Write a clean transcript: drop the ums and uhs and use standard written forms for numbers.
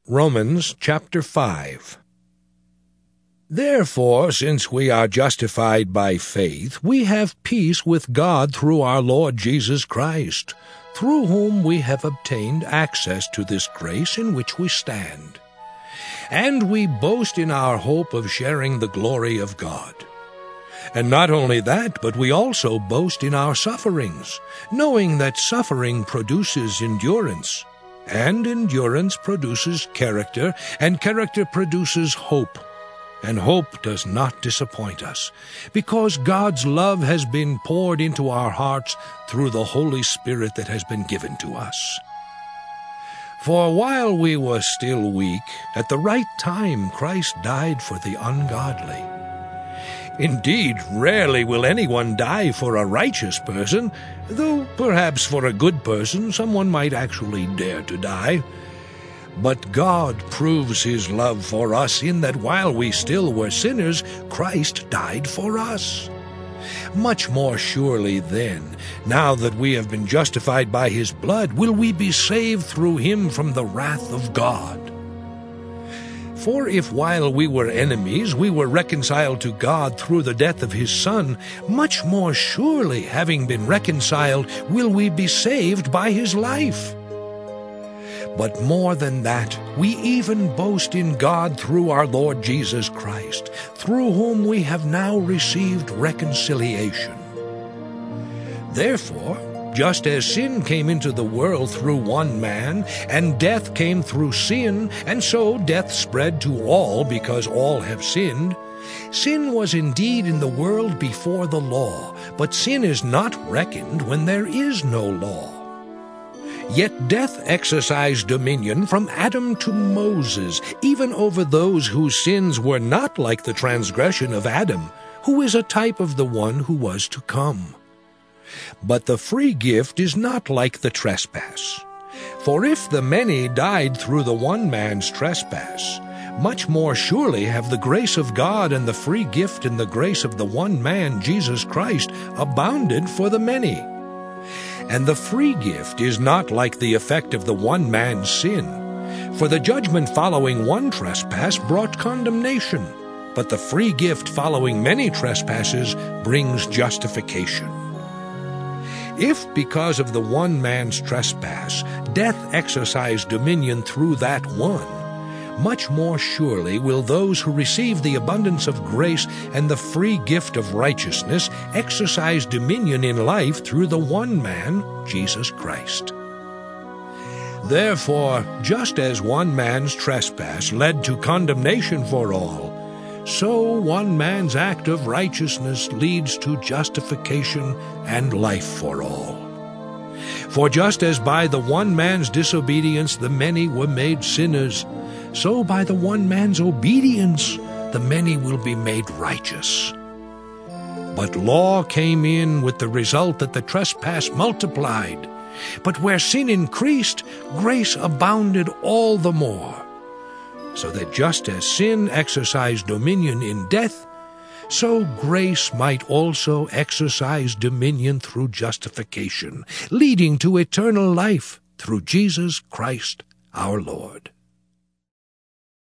Romans chapter 5. Therefore, since we are justified by faith, we have peace with God through our Lord Jesus Christ, through whom we have obtained access to this grace in which we stand. And we boast in our hope of sharing the glory of God. And not only that, but we also boast in our sufferings, knowing that suffering produces endurance, and endurance produces character, and character produces hope. And hope does not disappoint us, because God's love has been poured into our hearts through the Holy Spirit that has been given to us. For while we were still weak, at the right time Christ died for the ungodly. Indeed, rarely will anyone die for a righteous person, though perhaps for a good person someone might actually dare to die. But God proves His love for us in that while we still were sinners, Christ died for us. Much more surely then, now that we have been justified by His blood, will we be saved through Him from the wrath of God. For if while we were enemies we were reconciled to God through the death of His Son, much more surely, having been reconciled, will we be saved by His life. But more than that, we even boast in God through our Lord Jesus Christ, through whom we have now received reconciliation. Therefore, just as sin came into the world through one man, and death came through sin, and so death spread to all because all have sinned, sin was indeed in the world before the law, but sin is not reckoned when there is no law. Yet death exercised dominion from Adam to Moses, even over those whose sins were not like the transgression of Adam, who is a type of the one who was to come. But the free gift is not like the trespass. For if the many died through the one man's trespass, much more surely have the grace of God and the free gift and the grace of the one man, Jesus Christ, abounded for the many. And the free gift is not like the effect of the one man's sin. For the judgment following one trespass brought condemnation, but the free gift following many trespasses brings justification. If because of the one man's trespass death exercised dominion through that one, much more surely will those who receive the abundance of grace and the free gift of righteousness exercise dominion in life through the one man, Jesus Christ. Therefore, just as one man's trespass led to condemnation for all, so one man's act of righteousness leads to justification and life for all. For just as by the one man's disobedience the many were made sinners, so by the one man's obedience the many will be made righteous. But law came in with the result that the trespass multiplied. But where sin increased, grace abounded all the more. So that just as sin exercised dominion in death, so grace might also exercise dominion through justification, leading to eternal life through Jesus Christ our Lord.